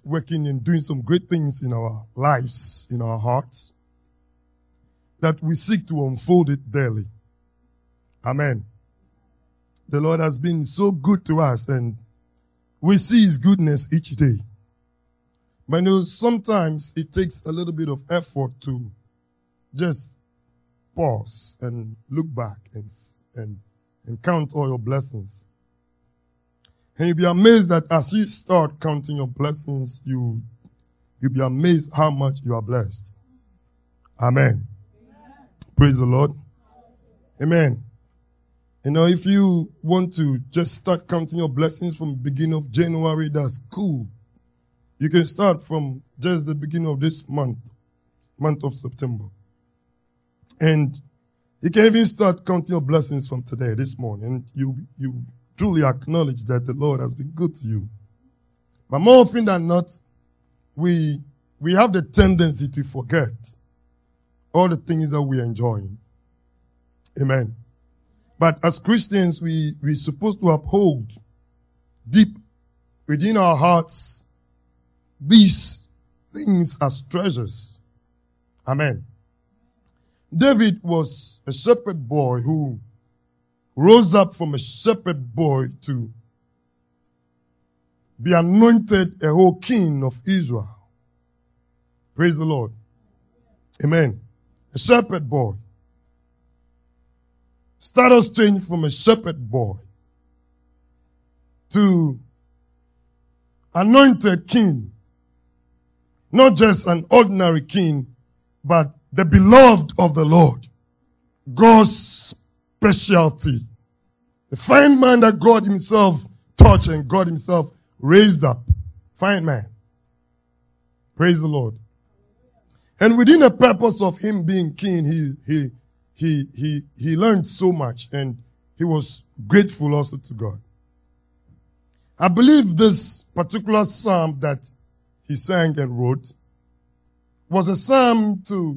working and doing some great things in our lives, in our hearts, that we seek to unfold it daily. Amen. The Lord has been so good to us, and we see His goodness each day. But you know, sometimes it takes a little bit of effort to just pause and look back and count all your blessings. And you'll be amazed that as you start counting your blessings, you'll be amazed how much you are blessed. Amen. Praise the Lord. Amen. You know, if you want to just start counting your blessings from the beginning of January, that's cool. You can start from just the beginning of this month of September. And you can even start counting your blessings from today, this morning. And you truly acknowledge that the Lord has been good to you. But more often than not, we have the tendency to forget all the things that we are enjoying. Amen. But as Christians, we're supposed to uphold deep within our hearts these things as treasures. Amen. David was a shepherd boy who rose up from a shepherd boy to be anointed a whole king of Israel. Praise the Lord. Amen. A shepherd boy. Status changed from a shepherd boy to anointed king. Not just an ordinary king, but the beloved of the Lord. God's specialty. The fine man that God Himself touched and God Himself raised up. Fine man. Praise the Lord. And within the purpose of Him being king, he learned so much, and he was grateful also to God. I believe this particular psalm that he sang and wrote was a psalm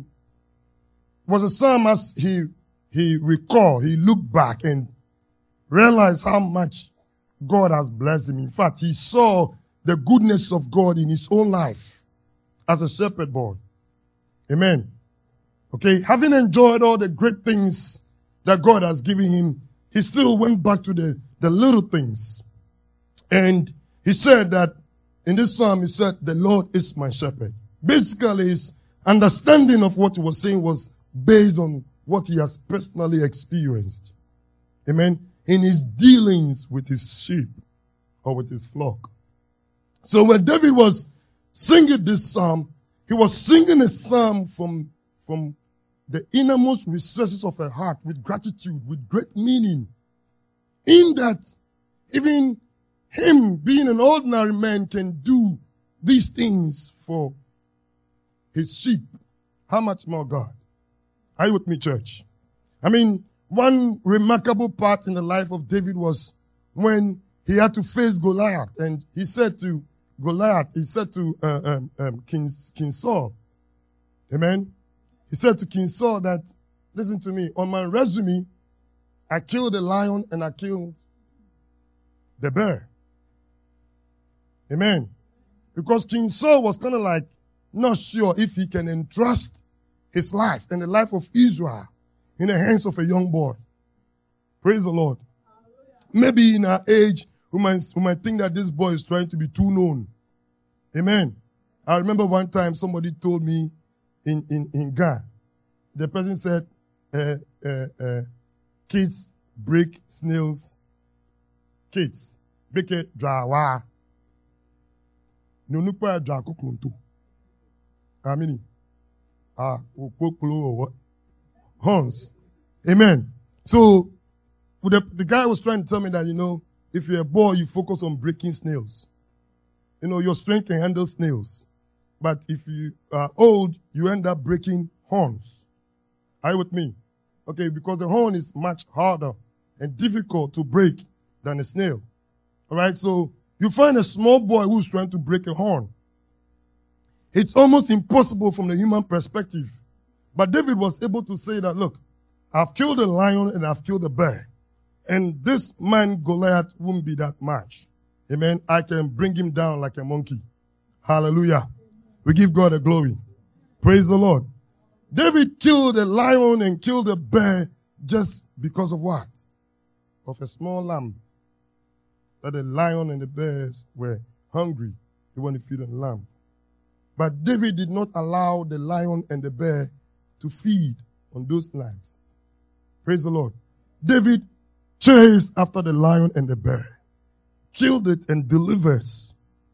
as he recalled, he looked back and realized how much God has blessed him. In fact, he saw the goodness of God in his own life as a shepherd boy. Amen. Okay, having enjoyed all the great things that God has given him, he still went back to the little things. And he said that in this psalm, he said, the Lord is my shepherd. Basically, his understanding of what he was saying was based on what he has personally experienced. Amen. In his dealings with his sheep or with his flock. So when David was singing this psalm, he was singing a psalm from the innermost recesses of her heart with gratitude, with great meaning. In that, even him being an ordinary man can do these things for his sheep. How much more God? Are you with me, church? I mean, one remarkable part in the life of David was when he had to face Goliath. And he said to Goliath, he said to King Saul, amen? He said to King Saul that, listen to me, on my resume, I killed a lion and I killed the bear. Amen. Because King Saul was kind of like not sure if he can entrust his life and the life of Israel in the hands of a young boy. Praise the Lord. Maybe in our age, we might think that this boy is trying to be too known. Amen. I remember one time somebody told me in Ghana, the person said, kids break snails. Kids break it drawa. No nupa dra kukuntu. I mean, horns. Amen. So the guy was trying to tell me that, you know, if you're a boy, you focus on breaking snails. You know, your strength can handle snails. But if you are old, you end up breaking horns. Are you with me? Okay, because the horn is much harder and difficult to break than a snail. All right, so you find a small boy who's trying to break a horn. It's almost impossible from the human perspective. But David was able to say that, look, I've killed a lion and I've killed a bear. And this man Goliath won't be that much. Amen. I can bring him down like a monkey. Hallelujah. We give God the glory. Praise the Lord. David killed a lion and killed a bear just because of what? Of a small lamb. That the lion and the bears were hungry. They wanted to feed on the lamb. But David did not allow the lion and the bear to feed on those lambs. Praise the Lord. David chased after the lion and the bear, killed it and delivers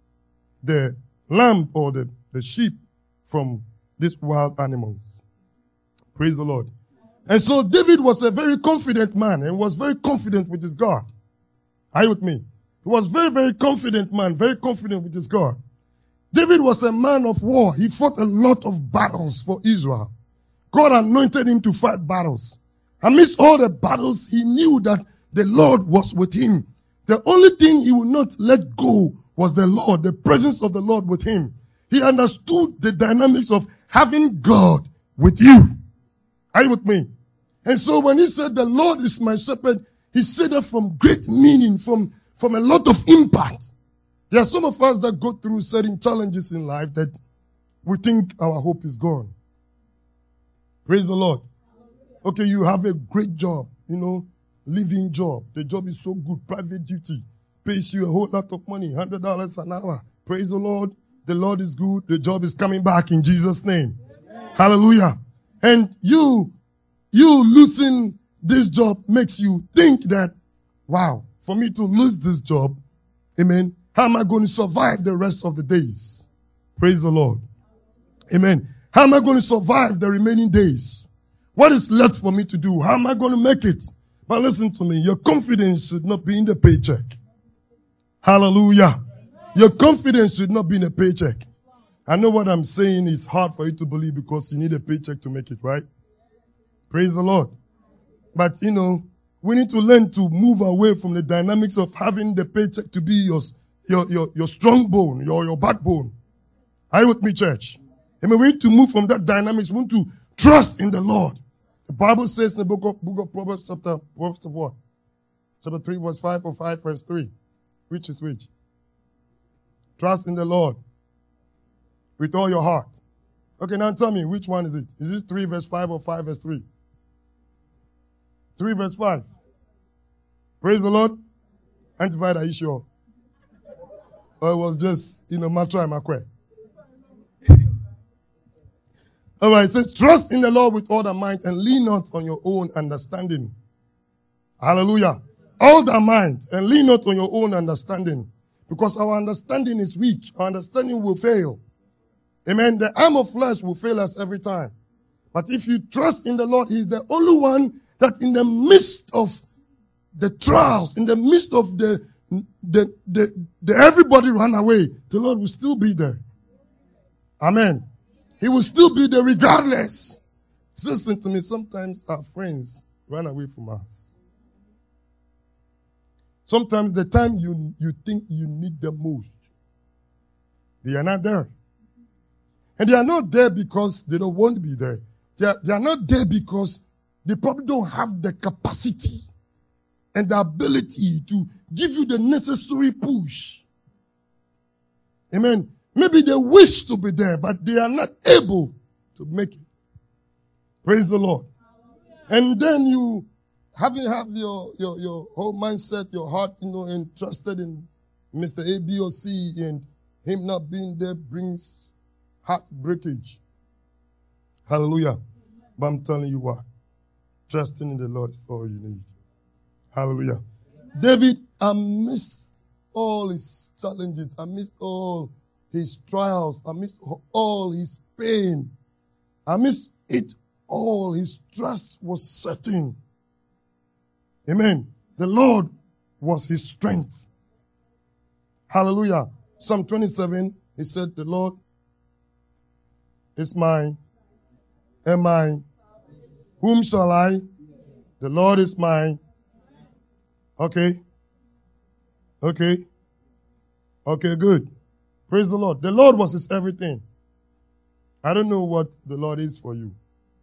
the lamb or the sheep from these wild animals. Praise the Lord. And so David was a very confident man and was very confident with his God. Are you with me? He was very, very confident man, very confident with his God. David was a man of war. He fought a lot of battles for Israel. God anointed him to fight battles. Amidst all the battles, he knew that the Lord was with him. The only thing he would not let go was the Lord, the presence of the Lord with him. He understood the dynamics of having God with you. Are you with me? And so when he said, the Lord is my shepherd, he said that from great meaning, from a lot of impact. There are some of us that go through certain challenges in life that we think our hope is gone. Praise the Lord. Okay, you have a great job, living job. The job is so good, private duty, pays you a whole lot of money, $100 an hour. Praise the Lord. The Lord is good. The job is coming back in Jesus' name. Amen. Hallelujah. And you losing this job makes you think that, wow, for me to lose this job, amen, how am I going to survive the rest of the days? Praise the Lord. Amen. How am I going to survive the remaining days? What is left for me to do? How am I going to make it? But listen to me. Your confidence should not be in the paycheck. Hallelujah. Your confidence should not be in a paycheck. I know what I'm saying is hard for you to believe because you need a paycheck to make it, right? Praise the Lord. But, we need to learn to move away from the dynamics of having the paycheck to be your strong bone, your backbone. Are you with me, church? Amen. We need to move from that dynamics. We need to trust in the Lord. The Bible says in the book of Proverbs, Proverbs of what? Chapter 3, verse 5 or 5, verse 3. Which is which? Trust in the Lord with all your heart. Okay, now tell me, which one is it? Is this 3 verse 5 or 5 verse 3? 3 verse 5. Praise the Lord. Antified, are you sure? Or it was just, Matra and Makwe. All right, it says, trust in the Lord with all thy might and lean not on your own understanding. Hallelujah. All thy might and lean not on your own understanding. Because our understanding is weak. Our understanding will fail. Amen. The arm of flesh will fail us every time. But if you trust in the Lord, He is the only one that in the midst of the trials, in the midst of the everybody run away, the Lord will still be there. Amen. He will still be there regardless. Listen to me. Sometimes our friends run away from us. Sometimes the time you think you need them most, they are not there. And they are not there because they don't want to be there. They are not there because they probably don't have the capacity and the ability to give you the necessary push. Amen. Maybe they wish to be there, but they are not able to make it. Praise the Lord. And then you have your whole mindset, your heart, interested in Mr. A, B, or C, and him not being there brings heart breakage. Hallelujah. But I'm telling you what, trusting in the Lord is all you need. Hallelujah. David, amidst all his challenges, amidst all his trials, amidst all his pain, amidst it all, his trust was certain. Amen. The Lord was his strength. Hallelujah. Psalm 27, he said, the Lord is mine and mine. Whom shall I? The Lord is mine. Okay. Okay, good. Praise the Lord. The Lord was his everything. I don't know what the Lord is for you.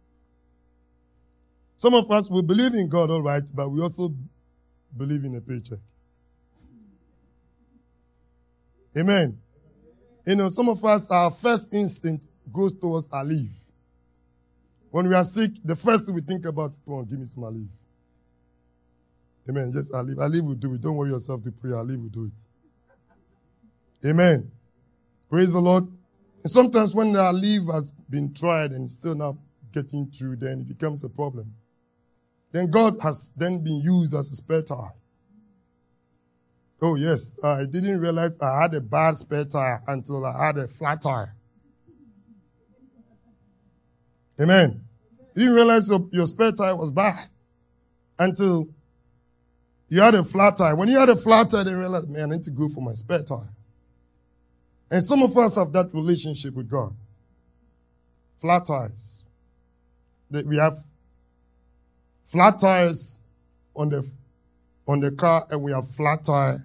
Some of us will believe in God, all right, but we also believe in a paycheck. Amen. Some of us, our first instinct goes towards Aleve. When we are sick, the first thing we think about, come on, give me some Aleve. Amen. Just Aleve. Aleve will do it. Don't worry yourself to pray. Aleve will do it. Amen. Praise the Lord. And sometimes when the Aleve has been tried and still not getting through, then it becomes a problem. Then God has then been used as a spare tire. Oh yes, I didn't realize I had a bad spare tire until I had a flat tire. Amen. You didn't realize your spare tire was bad until you had a flat tire. When you had a flat tire, then you realized, man, I need to go for my spare tire. And some of us have that relationship with God. Flat tires. We have flat tires on the car, and we have flat tire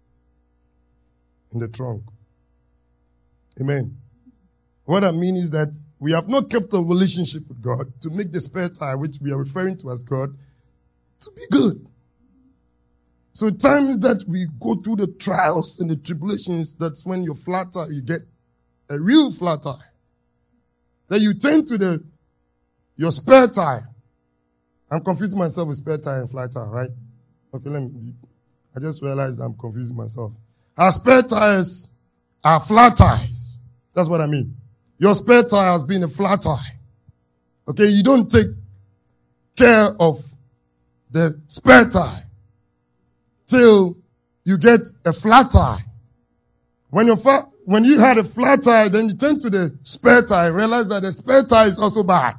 in the trunk. Amen. What I mean is that we have not kept a relationship with God to make the spare tire, which we are referring to as God, to be good. So times that we go through the trials and the tribulations, that's when your flat tire, you get a real flat tire. Then you turn to your spare tire. I'm confusing myself with spare tire and flat tire, right? Okay, I just realized I'm confusing myself. Our spare tires are flat tires. That's what I mean. Your spare tire has been a flat tire. Okay, you don't take care of the spare tire till you get a flat tire. When you had a flat tire, then you turn to the spare tire and realize that the spare tire is also bad.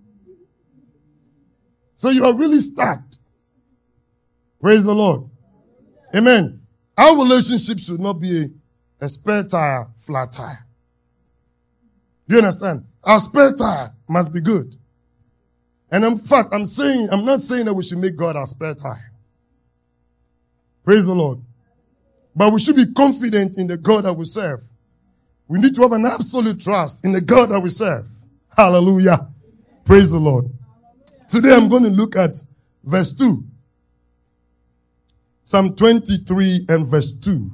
So you are really stuck. Praise the Lord. Amen. Our relationship should not be a spare tire, flat tire. Do you understand? Our spare tire must be good. And in fact, I'm not saying that we should make God our spare tire. Praise the Lord. But we should be confident in the God that we serve. We need to have an absolute trust in the God that we serve. Hallelujah. Praise the Lord. Today I'm going to look at verse 2. Psalm 23 and verse 2.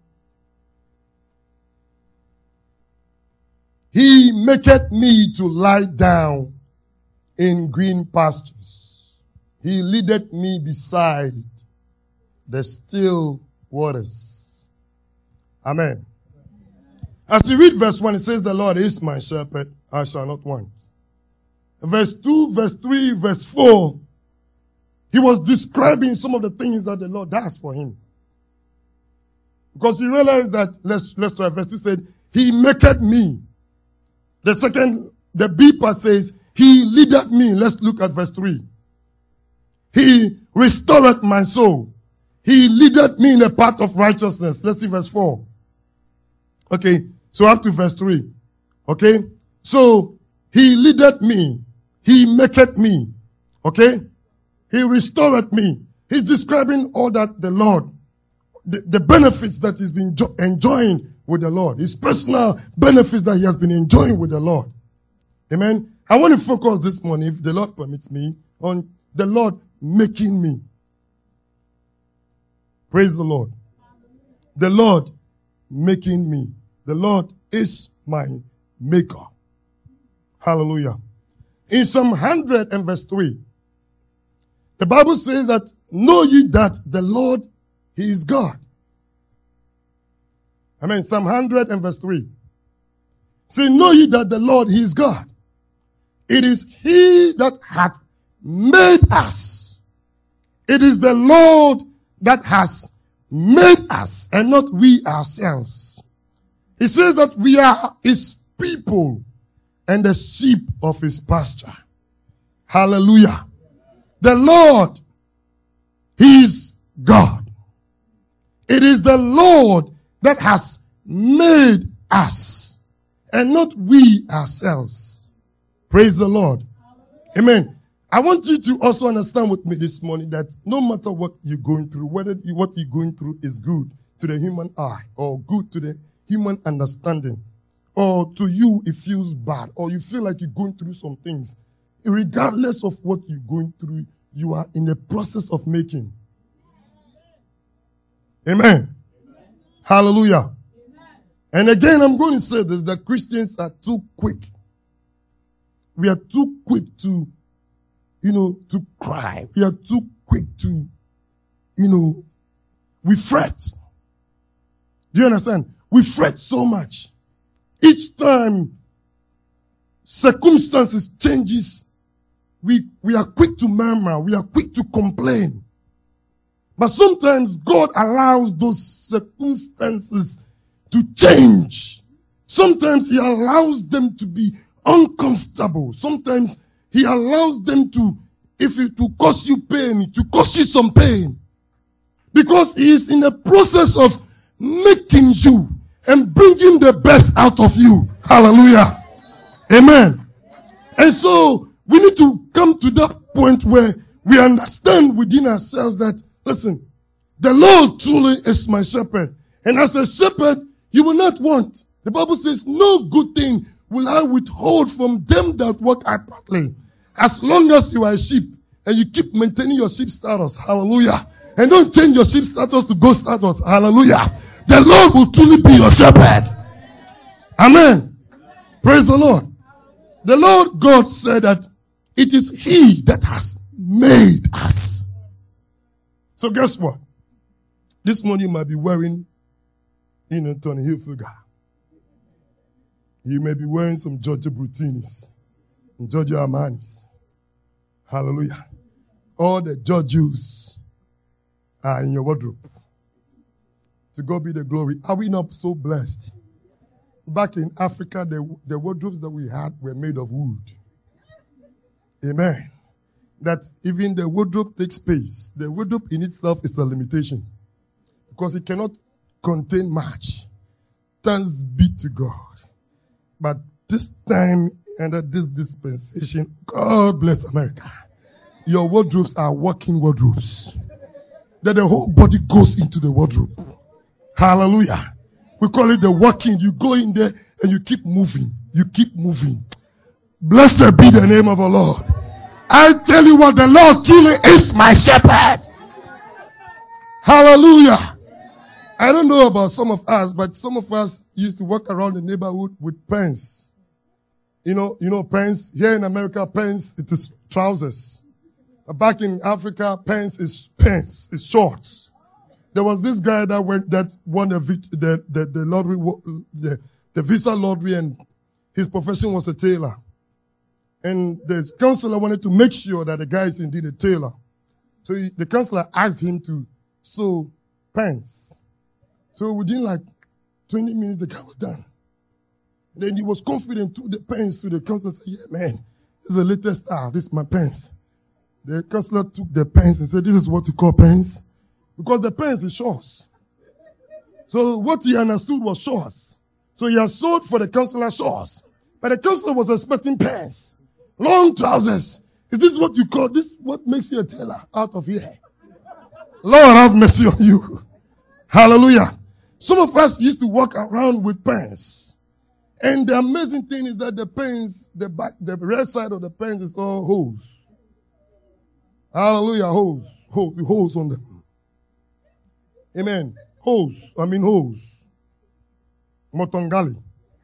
He maketh me to lie down in green pastures. He leadeth me beside the still waters. Amen. As you read verse 1, it says, the Lord is my shepherd, I shall not want. Verse 2, verse 3, verse 4, he was describing some of the things that the Lord does for him. Because you realize that, let's try verse 2 said, he maketh me. The B part says, he leadeth me. Let's look at verse 3. He restoreth my soul. He leadeth me in the path of righteousness. Let's see verse 4. Okay, so up to verse 3. Okay, so he leadeth me. He maketh me. Okay, he restoreth me. He's describing all that the Lord, the benefits that he's been enjoying with the Lord. His personal benefits that he has been enjoying with the Lord. Amen. I want to focus this morning, if the Lord permits me, on the Lord making me. Praise the Lord. The Lord making me. The Lord is my maker. Hallelujah. In Psalm 100 and verse 3, the Bible says that, know ye that the Lord, he is God. Amen. Psalm 100 and verse 3. Say, know ye that the Lord, he is God. It is he that hath made us. It is the Lord that has made us and not we ourselves. He says that we are his people and the sheep of his pasture. Hallelujah. The Lord, he is God. It is the Lord that has made us and not we ourselves. Praise the Lord. Amen. I want you to also understand with me this morning that no matter what you're going through, whether what you're going through is good to the human eye or good to the human understanding, or to you it feels bad, or you feel like you're going through some things, regardless of what you're going through, you are in the process of making. Amen. Hallelujah. And again, I'm going to say this, that Christians are too quick. We are too quick to, to cry. We are too quick to, we fret. Do you understand? We fret so much. Each time circumstances changes, we are quick to murmur. We are quick to complain. But sometimes God allows those circumstances to change. Sometimes He allows them to be uncomfortable. Sometimes He allows them to, if it will cause you pain, to cause you some pain. Because He is in the process of making you and bringing the best out of you. Hallelujah. Amen. And so we need to come to that point where we understand within ourselves that, listen, the Lord truly is my shepherd. And as a shepherd, you will not want. The Bible says, no good thing will I withhold from them that walk uprightly. As long as you are a sheep and you keep maintaining your sheep status. Hallelujah. And don't change your sheep status to goat status. Hallelujah. The Lord will truly be your shepherd. Amen. Praise the Lord. The Lord God said that it is He that has made us. So guess what? This morning you might be wearing, Tommy Hilfiger. You may be wearing some Giorgio Brutinis, Giorgio Armanis. Hallelujah. All the Giorgios are in your wardrobe. To God be the glory. Are we not so blessed? Back in Africa, the wardrobes that we had were made of wood. Amen. That even the wardrobe takes space. The wardrobe in itself is a limitation. Because it cannot contain much. Thanks be to God. But this time, under this dispensation, God bless America. Your wardrobes are walking wardrobes. That the whole body goes into the wardrobe. Hallelujah. We call it the walking. You go in there and you keep moving. You keep moving. Blessed be the name of the Lord. I tell you what, the Lord truly is my shepherd. Hallelujah. I don't know about some of us, but some of us used to walk around the neighborhood with pants. You know pants. Here in America, pants, it is trousers. Back in Africa, pants is pants. It's shorts. There was this guy that won the lottery, the visa lottery, and his profession was a tailor. And the counselor wanted to make sure that the guy is indeed a tailor. So the counselor asked him to sew pants. So within like 20 minutes, the guy was done. And then he was confident, took the pants to the counselor and said, yeah, man, this is the latest style. This is my pants. The counselor took the pants and said, this is what you call pants? Because the pants is shorts. So what he understood was shorts. So he has sold for the counselor shorts. But the counselor was expecting pants. Long trousers. Is this what you call, this what makes you a tailor out of here? Lord have mercy on you. Hallelujah. Some of us used to walk around with pants. And the amazing thing is that the pants, the rear side of the pants is all holes. Hallelujah, holes. Holes on them. Amen. Holes. Motongali.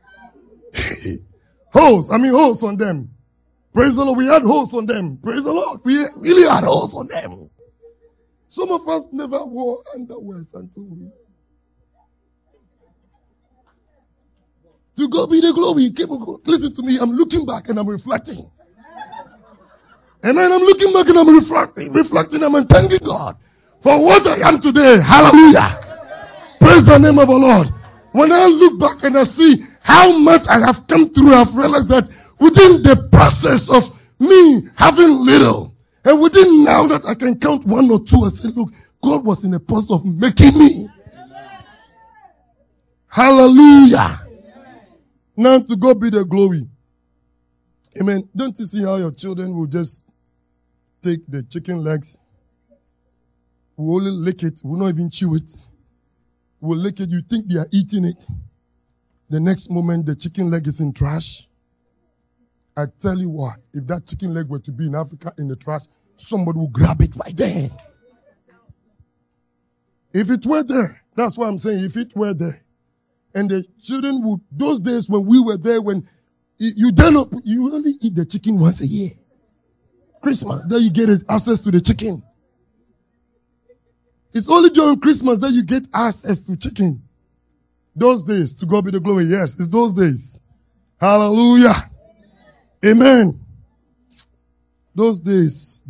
Holes on them. Praise the Lord. We had holes on them. Praise the Lord. We really had holes on them. Some of us never wore underwears until we. To God be the glory. Listen to me. I'm looking back and I'm reflecting. Amen. I'm looking back and I'm reflecting. I'm thanking God for what I am today. Hallelujah. Praise the name of the Lord. When I look back and I see how much I have come through, I've realized that within the process of me having little, and within now that I can count one or two, I say, look, God was in the process of making me. Hallelujah. Now to God be the glory. Amen. Don't you see how your children will just take the chicken legs, will only lick it, will not even chew it, will lick it, you think they are eating it. The next moment the chicken leg is in trash. I tell you what, if that chicken leg were to be in Africa in the trash, somebody will grab it right there. If it were there, that's what I'm saying, if it were there, And the children would, those days when we were there, when you dare not, you only eat the chicken once a year. Christmas, then you get access to the chicken. It's only during Christmas that you get access to chicken. Those days, to God be the glory. Yes, it's those days. Hallelujah. Amen. Those days.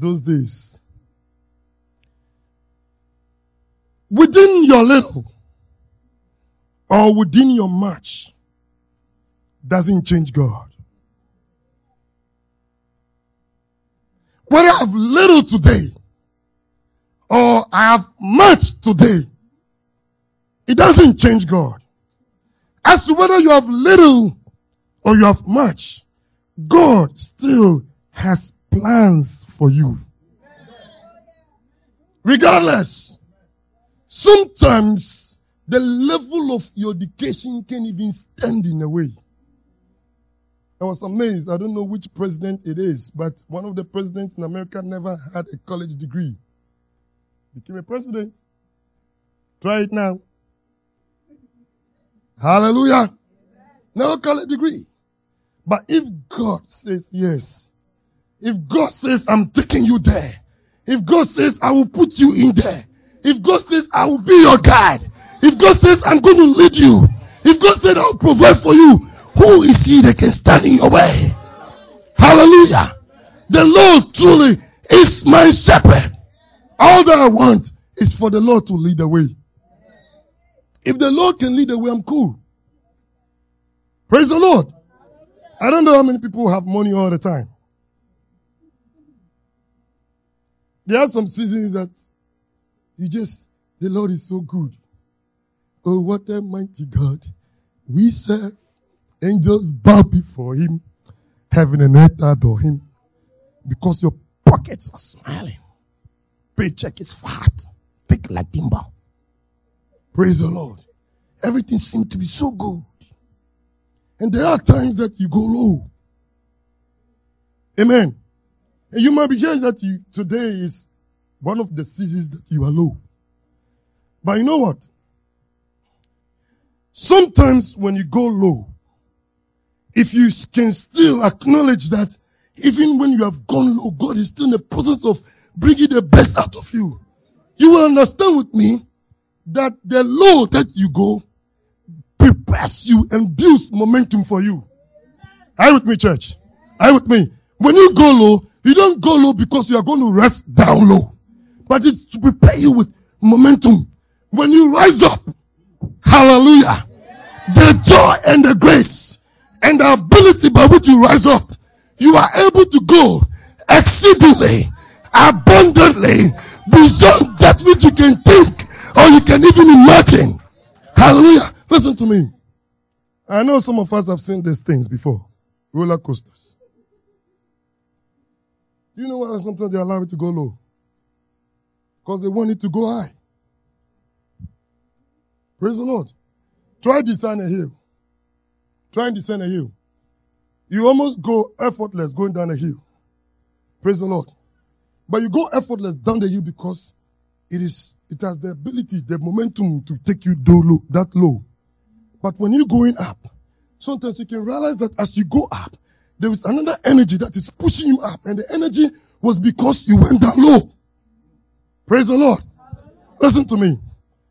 Within your little or within your much doesn't change God. Whether I have little today or I have much today, it doesn't change God. As to whether you have little or you have much, God still has plans for you. Regardless, sometimes the level of your education can even stand in the way. I was amazed. I don't know which president it is, but one of the presidents in America never had a college degree. Became a president. Try it now. Hallelujah. No college degree. But if God says yes, if God says I'm taking you there, if God says I will put you in there, if God says I will be your guide, if God says I'm going to lead you, if God said I will provide for you, who is he that can stand in your way? Hallelujah. The Lord truly is my shepherd. All that I want is for the Lord to lead the way. If the Lord can lead the way, I'm cool. Praise the Lord. I don't know how many people have money all the time. There are some seasons that the Lord is so good. Oh, what a mighty God we serve. Angels bow before him. Heaven and earth adore him. Because your pockets are smiling. Paycheck is fat. Thick like timber. Praise the Lord. Everything seems to be so good. And there are times that you go low. Amen. And you might be hearing that today is one of the seasons that you are low. But you know what? Sometimes when you go low, if you can still acknowledge that even when you have gone low, God is still in the process of bringing the best out of you. You will understand with me that the low that you go prepares you and builds momentum for you. Are you with me, church? Are you with me? When you go low, you don't go low because you are going to rest down low. But it's to prepare you with momentum. When you rise up, hallelujah, the joy and the grace and the ability by which you rise up, you are able to go exceedingly, abundantly, beyond that which you can think or you can even imagine. Hallelujah. Listen to me. I know some of us have seen these things before. Roller coasters. Do you know why sometimes they allow it to go low? Because they want it to go high. Praise the Lord. Try descend a hill. Try and descend a hill. You almost go effortless going down a hill. Praise the Lord. But you go effortless down the hill because it has the ability, the momentum to take you that low. But when you're going up, sometimes you can realize that as you go up, there is another energy that is pushing you up. And the energy was because you went down low. Praise the Lord. Listen to me.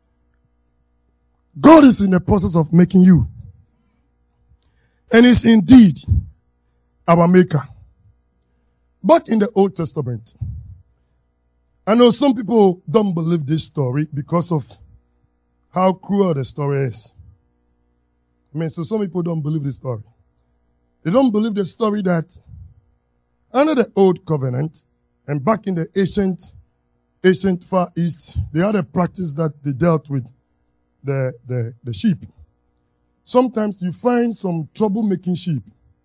God is in the process of making you. And is indeed our maker. Back in the Old Testament, I know some people don't believe this story because of how cruel the story is. So some people don't believe this story. They don't believe the story that under the Old Covenant and back in the ancient Far East, they had a practice that they dealt with the sheep. Sometimes you find some troublemaking sheep.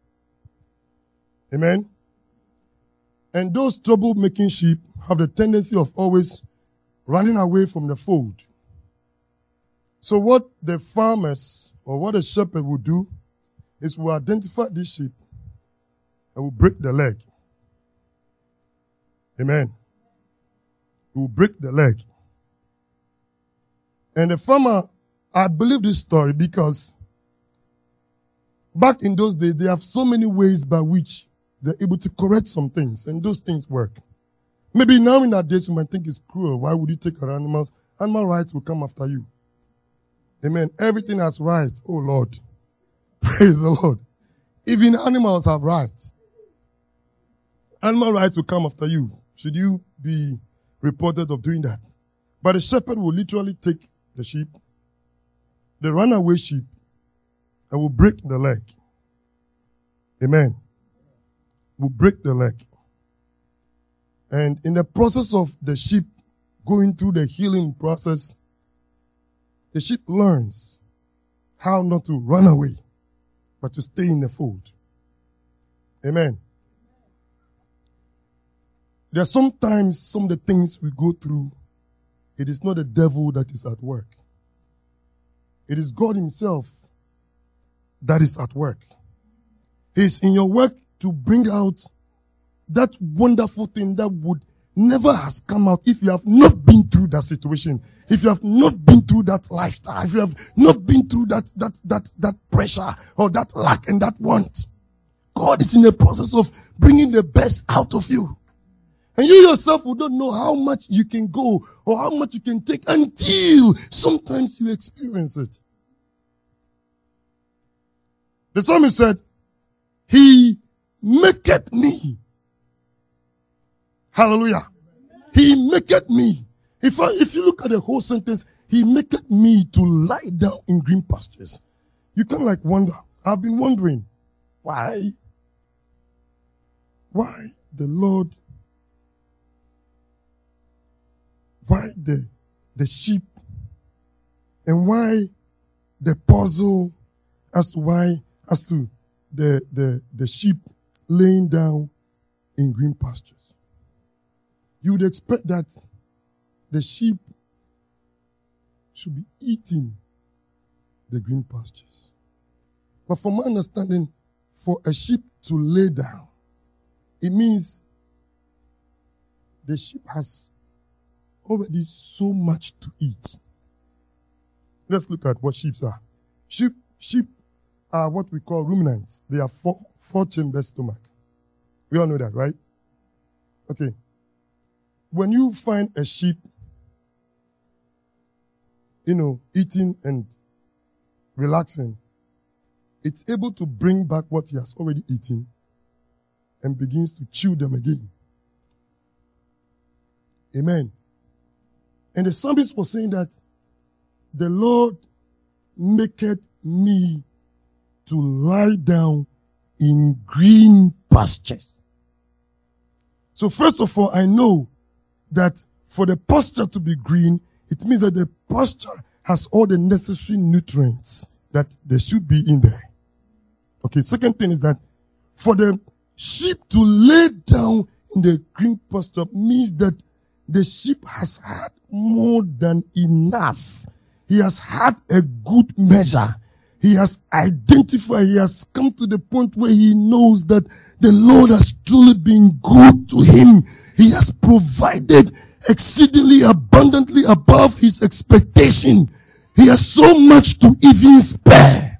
Amen. And those troublemaking sheep have the tendency of always running away from the fold. So what the farmers or what the shepherd will do is will identify this sheep and will break the leg. Amen. He will break the leg. And the farmer, I believe this story because back in those days, they have so many ways by which they're able to correct some things, and those things work. Maybe now in our days, you might think it's cruel. Why would you take our animals? Animal rights will come after you. Amen. Everything has rights. Oh Lord. Praise the Lord. Even animals have rights. Animal rights will come after you. Should you be reported of doing that? But the shepherd will literally take the sheep, the runaway sheep, and will break the leg. Amen. Will break the leg. And in the process of the sheep going through the healing process, the sheep learns how not to run away, but to stay in the fold. Amen. There are sometimes some of the things we go through, it is not the devil that is at work. It is God himself that is at work. He is in your work to bring out that wonderful thing that would never has come out if you have not been through that situation. If you have not been through that lifestyle, if you have not been through that pressure or that lack and that want. God is in the process of bringing the best out of you. And you yourself would not know how much you can go or how much you can take until sometimes you experience it. The psalmist said, He maketh me. Hallelujah. He maketh me. If you look at the whole sentence, He maketh me to lie down in green pastures. You can like wonder. I've been wondering why the Lord, why the sheep, and why the puzzle as to the sheep laying down in green pastures. You would expect that the sheep should be eating the green pastures. But from my understanding, for a sheep to lay down, it means the sheep has already so much to eat. Let's look at what sheep are. Sheep are what we call ruminants. They are four-chamber stomach. We all know that, right? Okay. When you find a sheep, eating and relaxing, it's able to bring back what he has already eaten and begins to chew them again. Amen. And the psalmist was saying that the Lord maketh me to lie down in green pastures. So first of all, I know that for the pasture to be green, it means that the pasture has all the necessary nutrients that there should be in there. Okay, second thing is that for the sheep to lay down in the green pasture means that the sheep has had more than enough. He has had a good measure. He has identified, he has come to the point where he knows that the Lord has truly been good to him. He has provided exceedingly abundantly above his expectation. He has so much to even spare.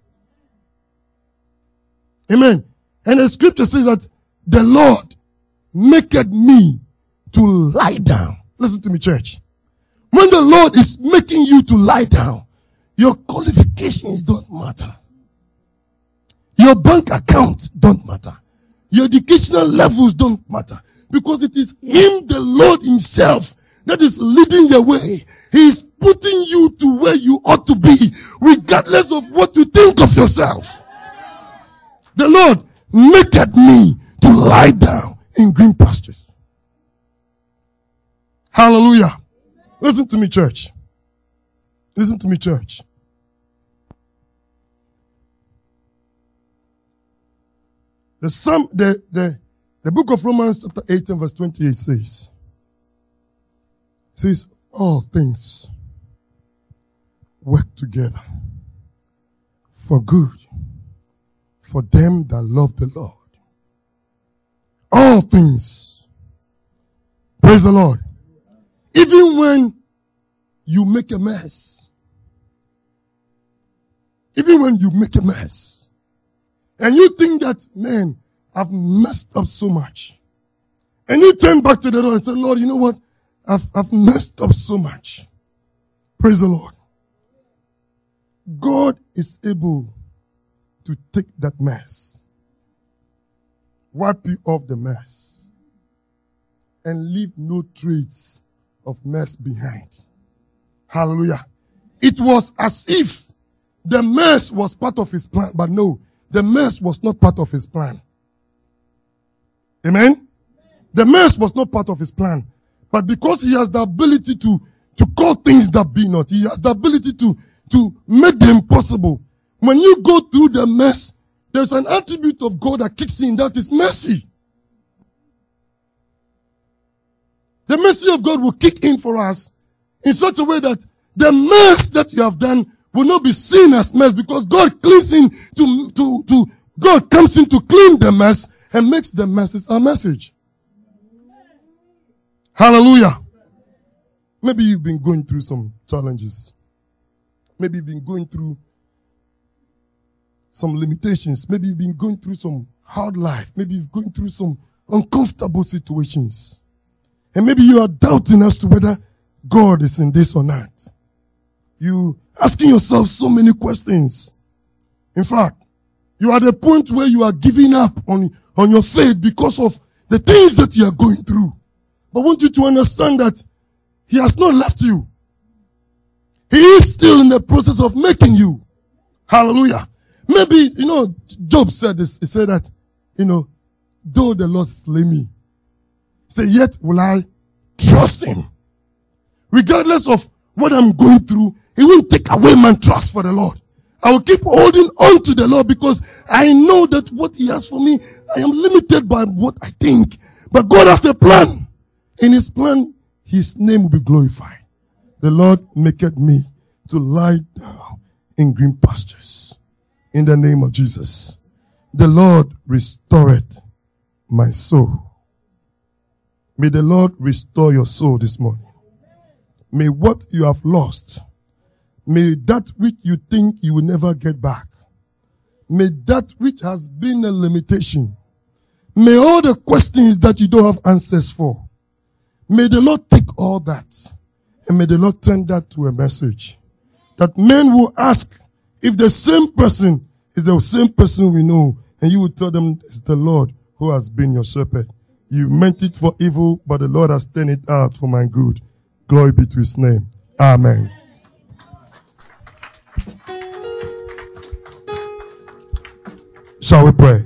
Amen. And the scripture says that the Lord maketh me to lie down. Listen to me, church. When the Lord is making you to lie down, your qualifications don't matter. Your bank account don't matter. Your educational levels don't matter. Because it is Him, the Lord Himself, that is leading your way. He is putting you to where you ought to be, regardless of what you think of yourself. The Lord maketh me to lie down in green pastures. Hallelujah. Listen to me, church. Listen to me, church. The book of Romans chapter 18 verse 28 says, all things work together for good for them that love the Lord. All things. Praise the Lord. Even when you make a mess, and you think that, man, I've messed up so much. And you turn back to the Lord and say, Lord, you know what? I've messed up so much. Praise the Lord. God is able to take that mess, wipe you off the mess, and leave no trace of mess behind. Hallelujah. It was as if the mess was part of his plan, but no, the mess was not part of his plan. Amen? The mess was not part of his plan. But because he has the ability to call things that be not, he has the ability to make the impossible. When you go through the mess, there's an attribute of God that kicks in, that is mercy. The mercy of God will kick in for us in such a way that the mess that you have done will not be seen as mess, because God cleans in God comes in to clean the mess and makes the message a message. Hallelujah. Maybe you've been going through some challenges. Maybe you've been going through some limitations. Maybe you've been going through some hard life. Maybe you've going through some uncomfortable situations. And maybe you are doubting as to whether God is in this or not. You asking yourself so many questions. In fact, you are at the point where you are giving up on your faith because of the things that you are going through. But I want you to understand that he has not left you. He is still in the process of making you. Hallelujah. Maybe, Job said this. He said that, though the Lord slay me, he said, yet will I trust him. Regardless of what I'm going through, he won't take away my trust for the Lord. I will keep holding on to the Lord because I know that what he has for me, I am limited by what I think. But God has a plan. In his plan, his name will be glorified. The Lord maketh me to lie down in green pastures. In the name of Jesus. The Lord restoreth my soul. May the Lord restore your soul this morning. May what you have lost, may that which you think you will never get back, may that which has been a limitation, may all the questions that you don't have answers for, may the Lord take all that and may the Lord turn that to a message that men will ask if the same person is the same person we know, and you will tell them it's the Lord who has been your shepherd. You meant it for evil, but the Lord has turned it out for my good. Glory be to his name. Amen. Shall we pray?